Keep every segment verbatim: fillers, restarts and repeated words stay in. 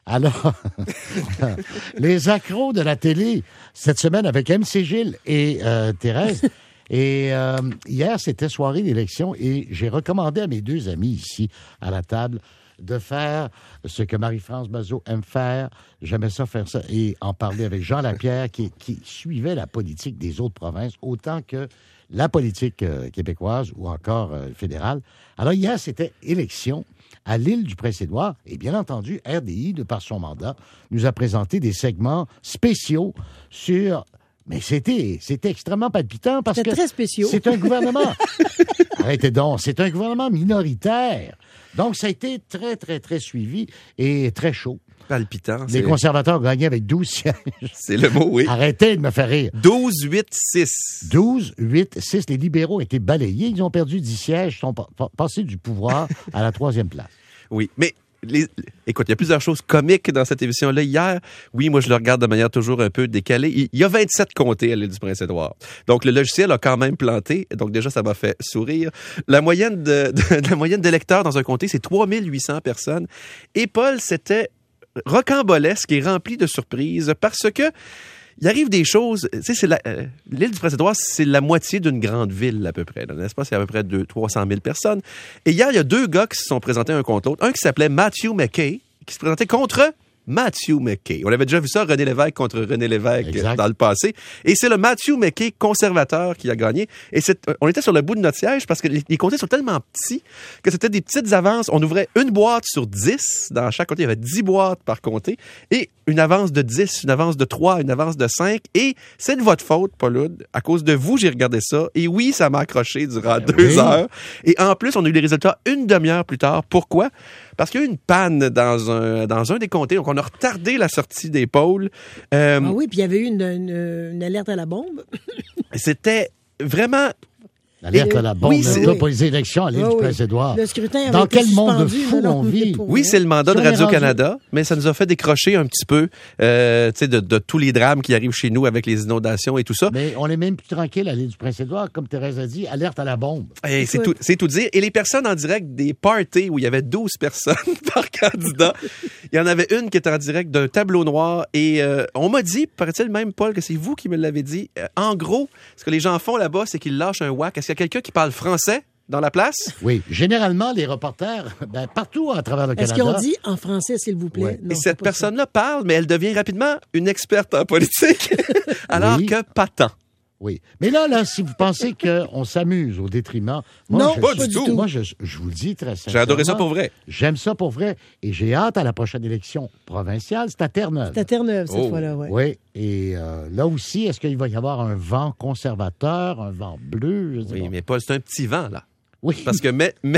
Alors, les accros de la télé, cette semaine avec M C Gilles et euh, Thérèse. Et euh, hier, c'était soirée d'élection et j'ai recommandé à mes deux amis ici, à la table, de faire ce que Marie-France Bazot aime faire. J'aimais ça faire ça et en parler avec Jean Lapierre qui, qui suivait la politique des autres provinces autant que la politique euh, québécoise ou encore euh, fédérale. Alors hier, c'était élection à l'île du Prince-Édouard. Et bien entendu, R D I, de par son mandat, nous a présenté des segments spéciaux sur... Mais c'était, c'était extrêmement palpitant parce c'était que très spéciaux. C'est un gouvernement... Arrêtez donc, c'est un gouvernement minoritaire. Donc, ça a été très, très, très suivi et très chaud. Palpitant. Les c'est... conservateurs ont gagné avec douze sièges. C'est le mot, oui. Arrêtez de me faire rire. douze, huit, six. douze, huit, six. Les libéraux ont été balayés. Ils ont perdu dix sièges. Ils sont pa- pa- passés du pouvoir à la troisième place. Oui, mais... Les... Écoute, il y a plusieurs choses comiques dans cette émission-là. Hier, oui, moi, je le regarde de manière toujours un peu décalée. Il y a vingt-sept comtés à l'île du Prince-Édouard. Donc, le logiciel a quand même planté. Donc, déjà, ça m'a fait sourire. La moyenne de, de la moyenne d'électeurs dans un comté, c'est trois mille huit cents personnes. Et Paul, c'était rocambolesque et rempli de surprises parce que il arrive des choses, tu sais, c'est la, euh, l'île du Prince-Édouard, c'est la moitié d'une grande ville à peu près, là, n'est-ce pas? C'est à peu près deux, trois cent mille personnes. Et hier, il y a deux gars qui se sont présentés un contre l'autre. Un qui s'appelait Matthew McKay, qui se présentait contre Matthew McKay. On avait déjà vu ça, René Lévesque contre René Lévesque exact. Dans le passé. Et c'est le Matthew McKay conservateur qui a gagné. Et c'est, on était sur le bout de notre siège parce que les, les comtés sont tellement petits que c'était des petites avances. On ouvrait une boîte sur dix. Dans chaque comté, il y avait dix boîtes par comté. Et une avance de dix, une avance de trois, une avance de cinq. Et c'est de votre faute, Paul-Oud. À cause de vous, j'ai regardé ça. Et oui, ça m'a accroché durant Ben deux oui. heures. Et en plus, on a eu les résultats une demi-heure plus tard. Pourquoi? Parce qu'il y a eu une panne dans un, dans un des comtés. Donc, on a retardé la sortie des pôles. Euh, Ah oui, puis il y avait eu une, une, une alerte à la bombe. C'était vraiment... L'alerte Et- à la bombe, oui, là, c'est- là, pour les élections à l'île Ah du oui. Prince-Édouard. Le scrutin avait Dans été quel monde de suspendu, fous non, non, on vit? pour Oui, vrai. c'est le mandat Si de on est Radio-Canada, mais ça nous a fait décrocher un petit peu euh, tu sais, de, de tous les drames qui arrivent chez nous avec les inondations et tout ça. Mais on est même plus tranquille à l'île du Prince-Édouard, comme Thérèse a dit, alerte à la bombe. Et c'est tout, c'est tout dire. Et les personnes en direct des parties où il y avait douze personnes par candidat, il y en avait une qui était en direct d'un tableau noir. Et euh, on m'a dit, paraît-il même, Paul, que c'est vous qui me l'avez dit. Euh, en gros, ce que les gens font là-bas, c'est qu'ils lâchent un whack. Est-ce qu'il y a quelqu'un qui parle français dans la place? Oui, généralement, les reporters, ben, partout à travers le Est-ce Canada... qu'ils ont dit en français, s'il vous plaît? Ouais. Non, Et c'est cette pas ça. personne-là parle, mais elle devient rapidement une experte en politique, alors Oui. que pas tant. Oui. Mais là, là, si vous pensez qu'on s'amuse au détriment... Moi, Non, je, pas je- du tout. Moi, je, je vous le dis très sincèrement. J'ai adoré ça pour vrai. J'aime ça pour vrai. Et j'ai hâte à la prochaine élection provinciale. C'est à Terre-Neuve. C'est à Terre-Neuve, cette Oh. fois-là, oui. Oui. Et euh, là aussi, est-ce qu'il va y avoir un vent conservateur, un vent bleu? Je sais Oui, pas. mais Paul, c'est un petit vent, là. Oui. Parce que mais, mais,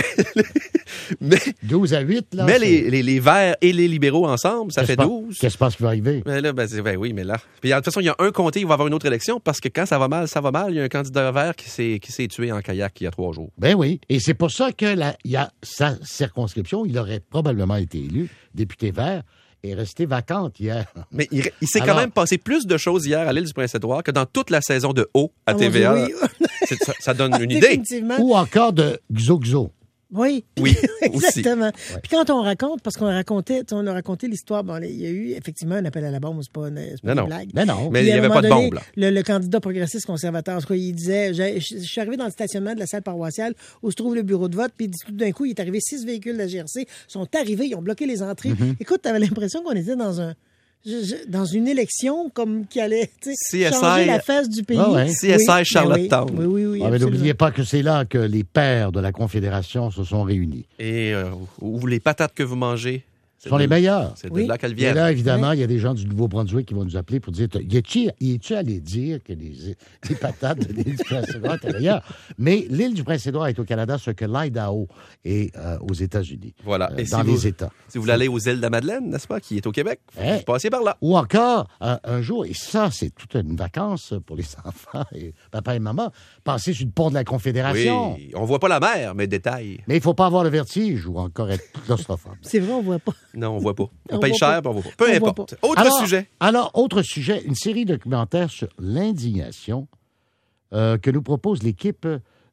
mais, douze à huit, là. mais c'est- les, les, les Verts et les libéraux ensemble, ça Qu'est-ce fait pas- douze. Qu'est-ce qui pense qui va arriver? Mais là, ben, c'est- ben oui, mais là. Puis, de toute façon, il y a un comté, il va y avoir une autre élection parce que quand ça va mal, ça va mal. Il y a un candidat vert qui s'est, qui s'est tué en kayak il y a trois jours. Ben oui. Et c'est pour ça que la, il y a sa circonscription, il aurait probablement été élu, député vert, est restée vacante hier. Mais il, il s'est Alors- quand même passé plus de choses hier à l'île du Prince-Édouard que dans toute la saison de haut à Ah, mon T V A. Dieu, oui. C'est- ça, ça donne une idée. Définitivement. Ou encore de Xo-Xo. Oui. Oui, Exactement. Puis quand on raconte, parce qu'on racontait, tu sais, on a raconté l'histoire, bon, il y a eu effectivement un appel à la bombe, c'est pas une, c'est pas Non, une non. blague. Ben non. Mais Puis, il n'y à un avait moment pas de donné, bombe, là. Le, le candidat progressiste conservateur, en tout cas, il disait, je, je- je suis arrivé dans le stationnement de la salle paroissiale où se trouve le bureau de vote, puis il dit, tout d'un coup, il est arrivé six véhicules de la G R C, sont arrivés, ils ont bloqué les entrées. Mm-hmm. Écoute, t'avais l'impression qu'on était dans un je- je- dans une élection comme qui allait tu sais, C S I changer la face du pays. Ah ouais. C S I ben Charlottetown. Oui, oui, oui. oui Ah, mais absolument. n'oubliez pas que c'est là que les pères de la Confédération se sont réunis. Et euh, où les patates que vous mangez, Ce sont les meilleurs. c'est Oui. de là qu'elles Et viennent. là, évidemment, il y a des gens du Nouveau-Brunswick qui vont nous appeler pour dire y es-tu y es-tu allé dire que les, les patates de l'île du Prince-Édouard étaient ailleurs? Mais l'île du Prince-Édouard est au Canada, ce que l'Idaho est euh, aux États-Unis. Voilà. Euh, Et dans si les vous- États. Si vous voulez aller aux îles de la Madeleine, n'est-ce pas, qui est au Québec, Hein? vous passez par là. Ou encore, un, un jour, et ça, c'est toute une vacance pour les enfants, et papa et maman, passer sur le pont de la Confédération. Oui, on voit pas la mer, mais détail. Mais il ne faut pas avoir le vertige ou encore être claustrophobe. C'est vrai, on voit pas. Non, on voit pas. On, On paye voit cher, pas. puis on voit pas. Peu On voit importe. pas. Autre alors, sujet. Alors, autre sujet, une série documentaire sur l'indignation euh, que nous propose l'équipe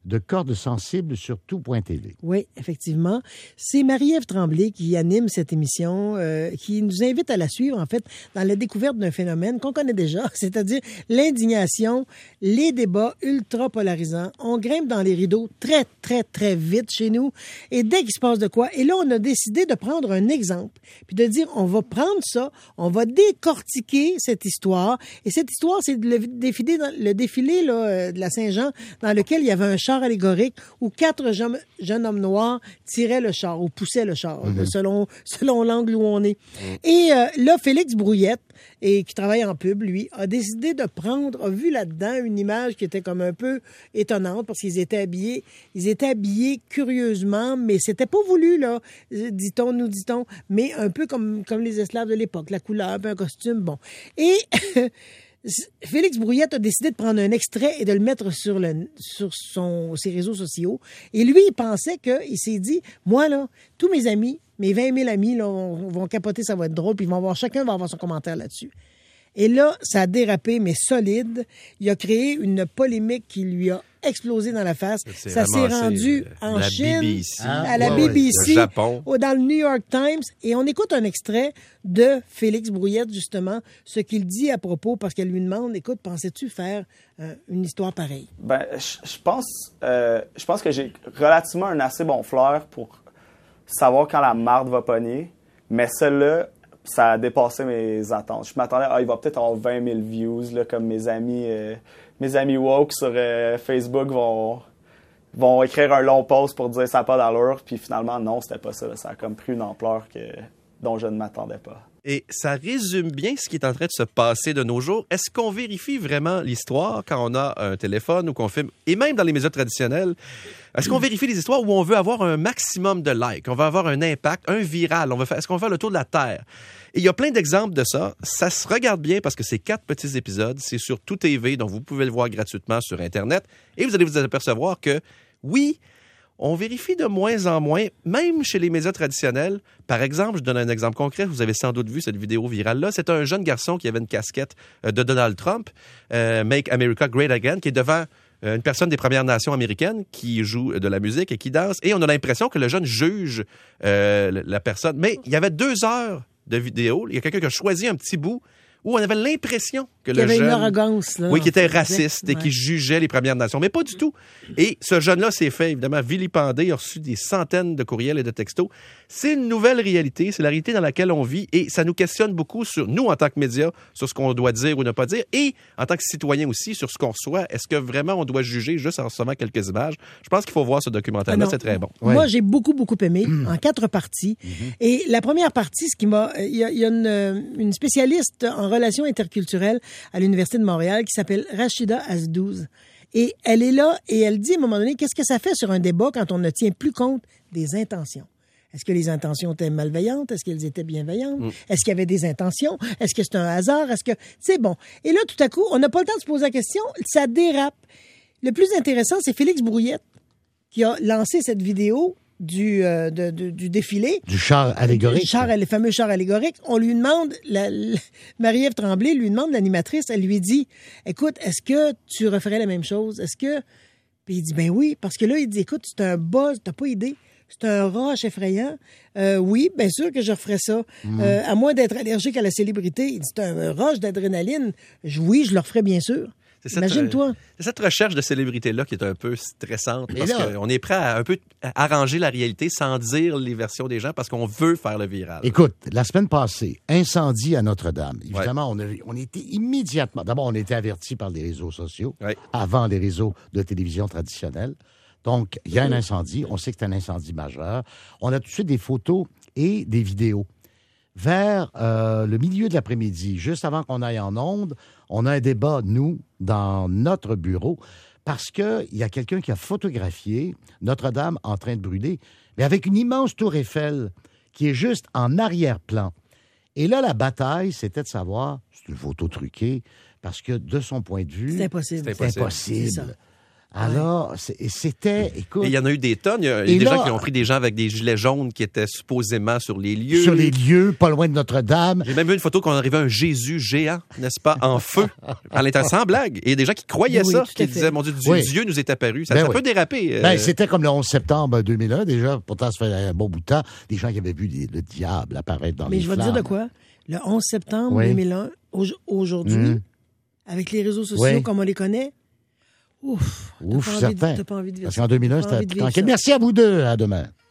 de cordes sensibles sur tout point T V. Oui, effectivement. C'est Marie-Ève Tremblay qui anime cette émission, euh, qui nous invite à la suivre, en fait, dans la découverte d'un phénomène qu'on connaît déjà, c'est-à-dire l'indignation, les débats ultra polarisants. On grimpe dans les rideaux très, très, très vite chez nous. Et dès qu'il se passe de quoi, et là, on a décidé de prendre un exemple, puis de dire, on va prendre ça, on va décortiquer cette histoire. Et cette histoire, c'est le défilé, le défilé là, de la Saint-Jean, dans lequel il y avait un char allégorique où quatre jeunes, jeunes hommes noirs tiraient le char ou poussaient le char, mm-hmm. selon, selon l'angle où on est. Mm. Et euh, là, Félix Brouillette, et qui travaille en pub, lui, a décidé de prendre, a vu là-dedans une image qui était comme un peu étonnante parce qu'ils étaient habillés, ils étaient habillés curieusement, mais c'était pas voulu, là, dit-on, nous dit-on, mais un peu comme, comme les esclaves de l'époque, la couleur, un peu un costume, bon. Et... Félix Brouillette a décidé de prendre un extrait et de le mettre sur, le, sur son, ses réseaux sociaux. Et lui, il pensait que, il s'est dit, moi, là, tous mes amis, mes vingt mille amis, là, vont, vont capoter, ça va être drôle, puis ils vont avoir, chacun va avoir son commentaire là-dessus. Et là, ça a dérapé, mais solide. Il a créé une polémique qui lui a explosé dans la face. C'est ça s'est rendu en la Chine, B B C. à la ouais, B B C, ouais. Japon. dans le New York Times. Et on écoute un extrait de Félix Brouillette, justement, ce qu'il dit à propos, parce qu'elle lui demande, écoute, pensais-tu faire euh, une histoire pareille? Ben, je pense, euh, je pense que j'ai relativement un assez bon flair pour savoir quand la marde va pogner. Mais celle-là, ça a dépassé mes attentes. Je m'attendais, ah, il va peut-être avoir vingt mille views, là, comme mes amis, euh, mes amis woke sur euh, Facebook vont, vont écrire un long post pour dire ça n'a pas d'allure. Puis finalement, non, c'était pas ça. Là. Ça a comme pris une ampleur que, dont je ne m'attendais pas. Et ça résume bien ce qui est en train de se passer de nos jours. Est-ce qu'on vérifie vraiment l'histoire quand on a un téléphone ou qu'on filme, et même dans les médias traditionnels, est-ce qu'on vérifie les histoires où on veut avoir un maximum de likes, on veut avoir un impact, un viral, on veut faire, est-ce qu'on veut faire le tour de la Terre? Et il y a plein d'exemples de ça. Ça se regarde bien parce que c'est quatre petits épisodes, c'est sur Tout T V, donc vous pouvez le voir gratuitement sur Internet, et vous allez vous apercevoir que, oui, on vérifie de moins en moins, même chez les médias traditionnels. Par exemple, je donne un exemple concret. Vous avez sans doute vu cette vidéo virale-là. C'est un jeune garçon qui avait une casquette de Donald Trump, euh, Make America Great Again, qui est devant euh, une personne des Premières Nations américaines qui joue de la musique et qui danse. Et on a l'impression que le jeune juge euh, la personne. Mais il y avait deux heures de vidéo. Il y a quelqu'un qui a choisi un petit bout où on avait l'impression que il le y avait jeune... une arrogance, là. Oui, qui était fait, raciste et ouais. qui jugeait les Premières Nations. Mais pas du tout. Et ce jeune-là s'est fait, évidemment, vilipender. Il a reçu des centaines de courriels et de textos. C'est une nouvelle réalité. C'est la réalité dans laquelle on vit. Et ça nous questionne beaucoup sur nous, en tant que médias, sur ce qu'on doit dire ou ne pas dire. Et en tant que citoyen aussi, sur ce qu'on reçoit. Est-ce que vraiment on doit juger juste en recevant quelques images? Je pense qu'il faut voir ce documentaire-là. Ah c'est très bon. Ouais. Moi, j'ai beaucoup, beaucoup aimé, mmh. en quatre parties. Mmh. Et la première partie, ce qui m'a... Il y a, il y a une, une spécialiste en relations interculturelles à l'Université de Montréal qui s'appelle Rachida Azdouz. Et elle est là et elle dit à un moment donné, qu'est-ce que ça fait sur un débat quand on ne tient plus compte des intentions? Est-ce que les intentions étaient malveillantes? Est-ce qu'elles étaient bienveillantes? Mm. Est-ce qu'il y avait des intentions? Est-ce que c'est un hasard? Est-ce que... C'est bon. Et là, tout à coup, on n'a pas le temps de se poser la question. Ça dérape. Le plus intéressant, c'est Félix Brouillette qui a lancé cette vidéo du, euh, de, de, du défilé. Du char allégorique. Du char, le fameux char allégorique. On lui demande, la, la, Marie-Ève Tremblay lui demande, l'animatrice, elle lui dit, écoute, est-ce que tu referais la même chose? Est-ce que... Puis il dit, ben oui, parce que là, il dit, écoute, c'est un buzz, t'as pas idée. C'est un rush effrayant. Euh, oui, bien sûr que je referais ça. Mmh. Euh, à moins d'être allergique à la célébrité. Il dit, c'est un rush d'adrénaline. Je, oui, je le referais bien sûr. C'est Imagine-toi. C'est cette recherche de célébrité-là qui est un peu stressante parce qu'on est prêt à un peu arranger la réalité sans dire les versions des gens parce qu'on veut faire le viral. Écoute, la semaine passée, incendie à Notre-Dame. Évidemment, ouais. on, a, on était immédiatement... D'abord, on était avertis par les réseaux sociaux ouais. avant les réseaux de télévision traditionnels. Donc, il y a un incendie. On sait que c'est un incendie majeur. On a tout de suite des photos et des vidéos. Vers euh, le milieu de l'après-midi, juste avant qu'on aille en onde, on a un débat, nous, dans notre bureau, parce qu'il y a quelqu'un qui a photographié Notre-Dame en train de brûler, mais avec une immense tour Eiffel qui est juste en arrière-plan. Et là, la bataille, c'était de savoir, c'est une photo truquée, parce que de son point de vue... C'est impossible. C'est impossible. C'est Alors, c'est- c'était, écoute, Et il y en a eu des tonnes. Il y a, il y a Et des là- gens qui ont pris des gens avec des gilets jaunes qui étaient supposément sur les lieux. sur les lieux, pas loin de Notre-Dame. J'ai même vu une photo qu'on arrivait à un Jésus géant, n'est-ce pas, en feu, à l'intérieur, sans blague. Et il y a des gens qui croyaient Oui, ça, tout à qui fait. disaient, mon Dieu, Dieu, Oui. Dieu nous est apparu. Ça, Ben ça oui. peut déraper. euh, Ben, c'était comme le onze septembre deux mille un, déjà. Pourtant, ça fait un bon bout de temps. Des gens qui avaient vu des- le diable apparaître dans Mais les je vais te flammes. dire de quoi. Le onze septembre Oui. deux mille un, au- aujourd'hui, Mm. avec les réseaux sociaux Oui. comme on les connaît, ouf, t'as Ouf, pas envie de- certain. t'as pas envie de vivre Parce ça. qu'en deux mille un, T'as c'était envie de plus vivre tranquille. ça. Merci à vous deux. À demain.